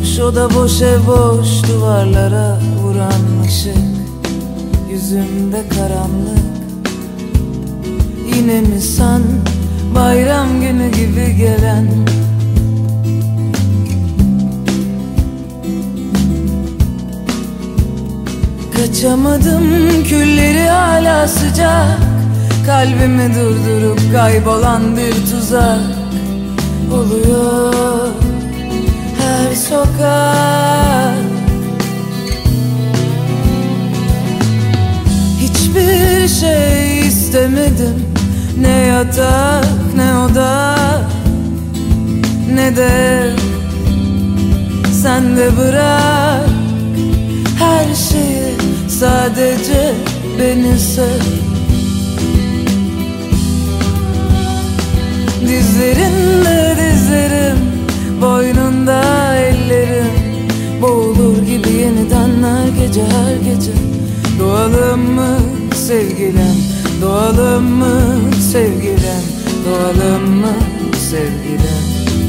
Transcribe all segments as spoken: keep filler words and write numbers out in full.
boş oda, boş ev, boş duvarlara vuran ışık, yüzümde karanlık. Yine mi sen bayram günü gibi gelen? Kaçamadım, külleri hala sıcak, kalbimi durdurup kaybolan bir tuzak oluyor her sokak. Hiçbir şey istemedim, ne yatak ne oda, ne de sen de bırak her şeyi, sadece beni sev. Dizlerinde dizlerim, boynunda ellerim, boğulur gibi yeniden her gece her gece. Doğalım mı sevgilim, doğalım mı sevgilim, doğalım mı sevgilim?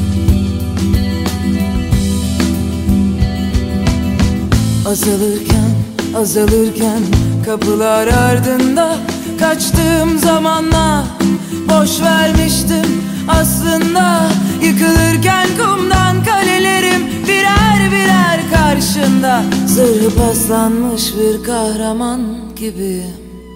Azalırken, azalırken kapılar ardında, kaçtığım zamanla boş vermiştim aslında. Yıkılırken kumdan kalelerim birer birer karşında, zırhı paslanmış bir kahraman gibiyim.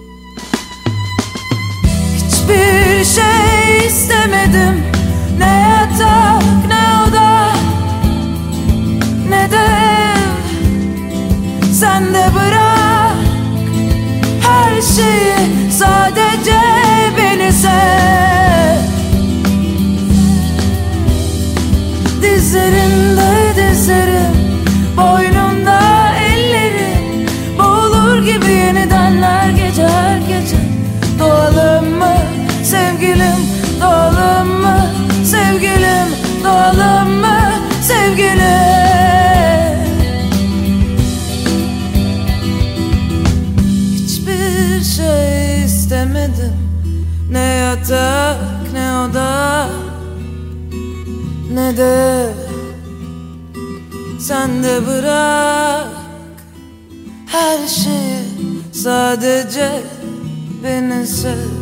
Hiçbir şey istemedim, ne yatak ne oda, ne de sen de bırak her şeyi, sadece beni sev. Dizlerinde dizlerim, boynumda ellerim, boğulur gibi yeniden her gece her gece. Doğalım mı sevgilim, doğalım mı sevgilim, doğalım mı sevgilim? Hiçbir şey istemedim, ne yatak ne oda, ne de sen de bırak her şeyi, sadece beni sev.